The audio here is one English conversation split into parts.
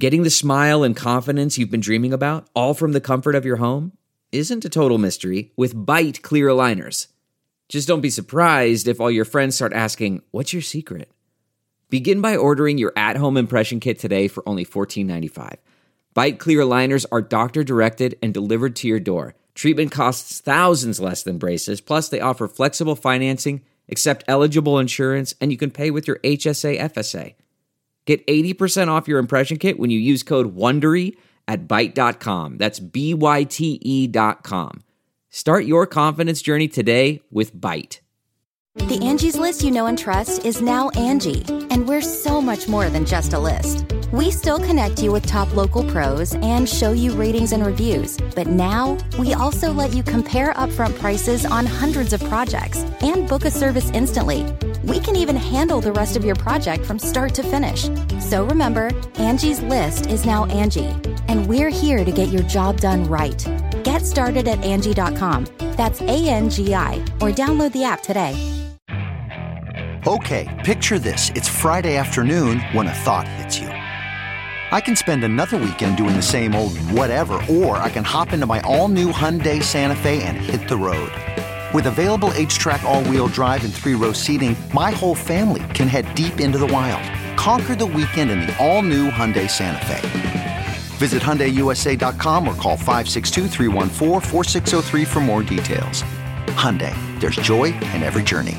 Getting the smile and confidence you've been dreaming about, all from the comfort of your home, isn't a total mystery with Byte clear aligners. Just don't be surprised if all your friends start asking, "What's your secret?" Begin by ordering your at-home impression kit today for only $14.95. Byte clear aligners are doctor-directed and delivered to your door. Treatment costs thousands less than braces, plus they offer flexible financing, accept eligible insurance, and you can pay with your HSA FSA. Get 80% off your impression kit when you use code WONDERY at Byte.com. That's BYTE.com. Start your confidence journey today with Byte. The Angie's List you know and trust is now Angie, and we're so much more than just a list. We still connect you with top local pros and show you ratings and reviews, but now we also let you compare upfront prices on hundreds of projects and book a service instantly. We can even handle the rest of your project from start to finish. So remember, Angie's List is now Angie, and we're here to get your job done right. Get started at Angie.com. That's ANGI, or download the app today. Okay, picture this. It's Friday afternoon when a thought hits you. I can spend another weekend doing the same old whatever, or I can hop into my all-new Hyundai Santa Fe and hit the road. With available H-Track all-wheel drive and 3-row seating, my whole family can head deep into the wild. Conquer the weekend in the all-new Hyundai Santa Fe. Visit HyundaiUSA.com or call 562-314-4603 for more details. Hyundai, there's joy in every journey.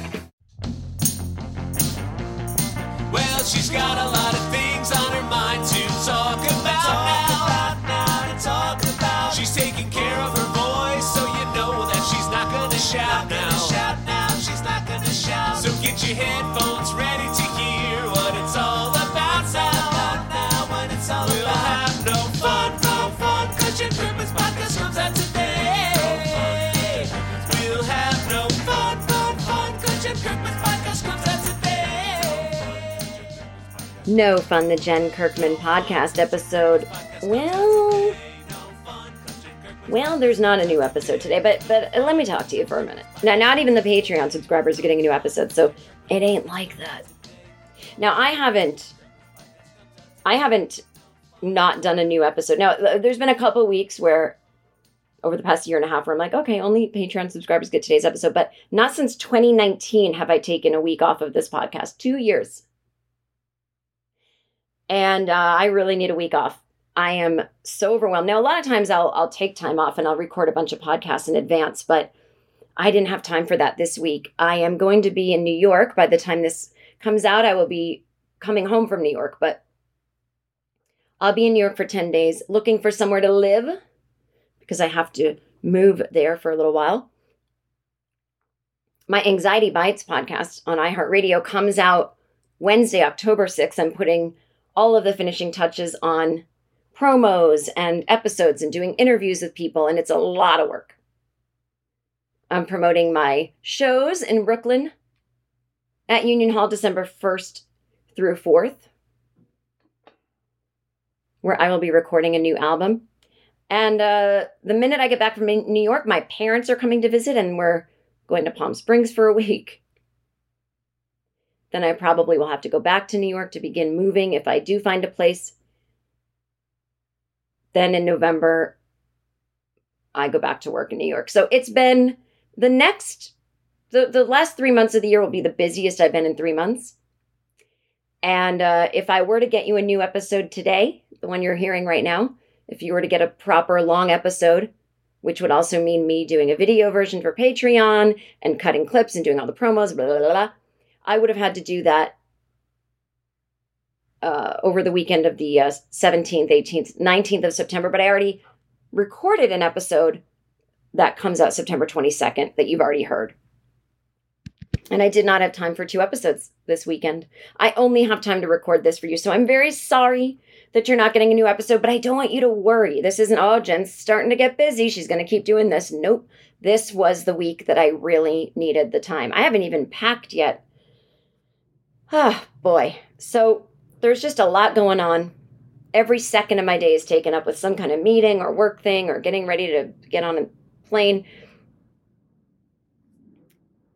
Well, she's got a lot of things on her mind to talk about now. She's taking care of her voice, so you know that she's not gonna shout now. She's not gonna shout. So get your headphones ready to hear what it's all about now. What it's all about. We'll have no fun, 'cause your Christmas podcast comes out today. We'll have no fun, 'cause your Christmas podcast comes out today. No Fun, the Jen Kirkman podcast episode. Well, there's not a new episode today, but let me talk to you for a minute. Now, not even the Patreon subscribers are getting a new episode, so it ain't like that. Now, I haven't not done a new episode. Now, there's been a couple weeks where, over the past year and a half, where I'm like, okay, only Patreon subscribers get today's episode, but not since 2019 have I taken a week off of this podcast. 2 years. And I really need a week off. I am so overwhelmed. Now, a lot of times I'll take time off and I'll record a bunch of podcasts in advance, but I didn't have time for that this week. I am going to be in New York. By the time this comes out, I will be coming home from New York, but I'll be in New York for 10 days, looking for somewhere to live because I have to move there for a little while. My Anxiety Bites podcast on iHeartRadio comes out Wednesday, October 6th. I'm putting all of the finishing touches on promos and episodes and doing interviews with people, and it's a lot of work. I'm promoting my shows in Brooklyn at Union Hall December 1st through 4th, where I will be recording a new album. And the minute I get back from New York, my parents are coming to visit, and we're going to Palm Springs for a week. Then I probably will have to go back to New York to begin moving if I do find a place. Then in November, I go back to work in New York. So it's been the last 3 months of the year will be the busiest I've been in 3 months. And if I were to get you a new episode today, the one you're hearing right now, if you were to get a proper long episode, which would also mean me doing a video version for Patreon and cutting clips and doing all the promos, blah, blah, blah, blah, I would have had to do that over the weekend of the 17th, 18th, 19th of September, but I already recorded an episode that comes out September 22nd that you've already heard. And I did not have time for 2 episodes this weekend. I only have time to record this for you, so I'm very sorry that you're not getting a new episode, but I don't want you to worry. This isn't, oh, Jen's starting to get busy. She's going to keep doing this. Nope. This was the week that I really needed the time. I haven't even packed yet. Ah, boy. So there's just a lot going on. Every second of my day is taken up with some kind of meeting or work thing or getting ready to get on a plane.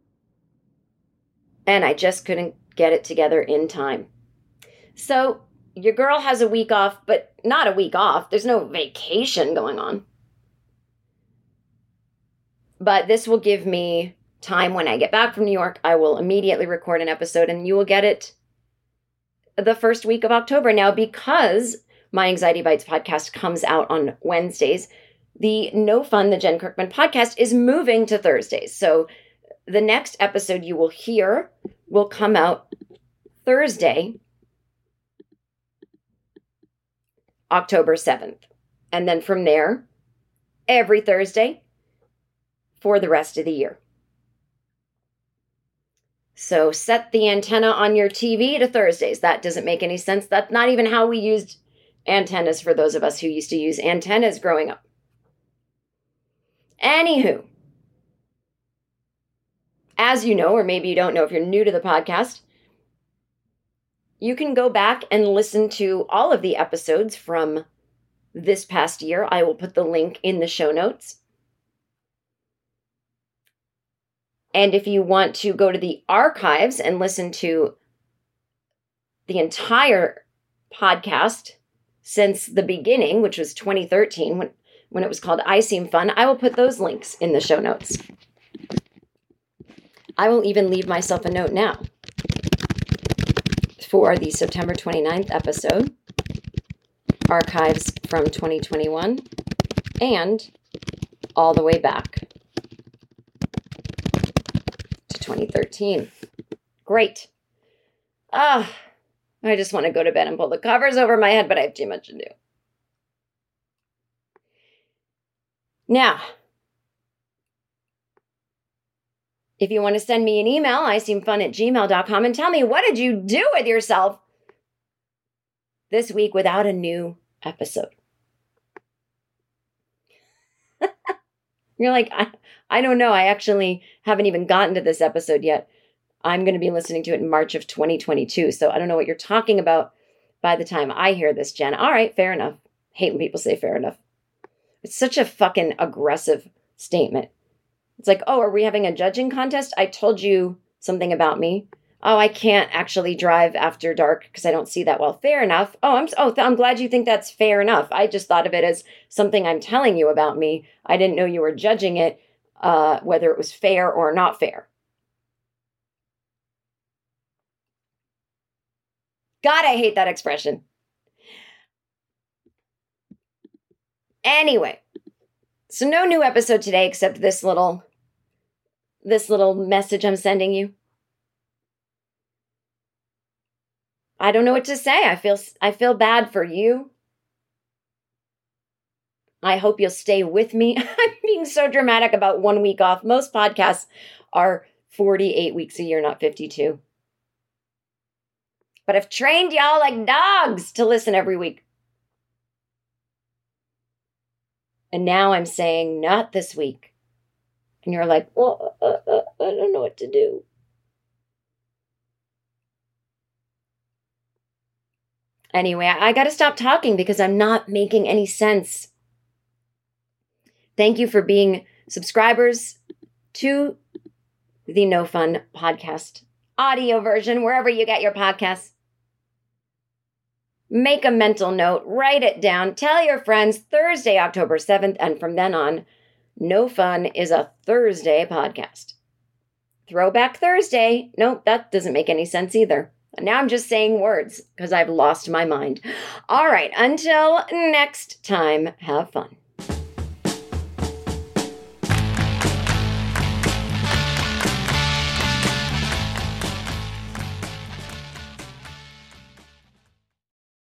And I just couldn't get it together in time. So your girl has a week off, but not a week off. There's no vacation going on. But this will give me time when I get back from New York. I will immediately record an episode and you will get it the first week of October. Now, because my Anxiety Bites podcast comes out on Wednesdays, the No Fun, the Jen Kirkman podcast is moving to Thursdays. So the next episode you will hear will come out Thursday, October 7th. And then from there, every Thursday for the rest of the year. So set the antenna on your TV to Thursdays. That doesn't make any sense. That's not even how we used antennas for those of us who used to use antennas growing up. Anywho, as you know, or maybe you don't know if you're new to the podcast, you can go back and listen to all of the episodes from this past year. I will put the link in the show notes. And if you want to go to the archives and listen to the entire podcast since the beginning, which was 2013, when it was called I Seem Fun, I will put those links in the show notes. I will even leave myself a note now for the September 29th episode, archives from 2021, and all the way back to 2013. Great. I just want to go to bed and pull the covers over my head, but I have too much to do. Now, if you want to send me an email, iseemfun@gmail.com, and tell me, what did you do with yourself this week without a new episode? You're like, I don't know. I actually haven't even gotten to this episode yet. I'm going to be listening to it in March of 2022. So I don't know what you're talking about by the time I hear this, Jen. All right, fair enough. Hate when people say fair enough. It's such a fucking aggressive statement. It's like, oh, are we having a judging contest? I told you something about me. Oh, I can't actually drive after dark because I don't see that well. Fair enough. I'm glad you think that's fair enough. I just thought of it as something I'm telling you about me. I didn't know you were judging it, whether it was fair or not fair. God, I hate that expression. Anyway, so no new episode today except this little message I'm sending you. I don't know what to say. I feel bad for you. I hope you'll stay with me. I'm being so dramatic about 1 week off. Most podcasts are 48 weeks a year, not 52. But I've trained y'all like dogs to listen every week. And now I'm saying, not this week. And you're like, well, I don't know what to do. Anyway, I got to stop talking because I'm not making any sense. Thank you for being subscribers to the No Fun podcast audio version, wherever you get your podcasts. Make a mental note, write it down, tell your friends, Thursday, October 7th, and from then on, No Fun is a Thursday podcast. Throwback Thursday. Nope, that doesn't make any sense either. Now I'm just saying words because I've lost my mind. All right, until next time, have fun.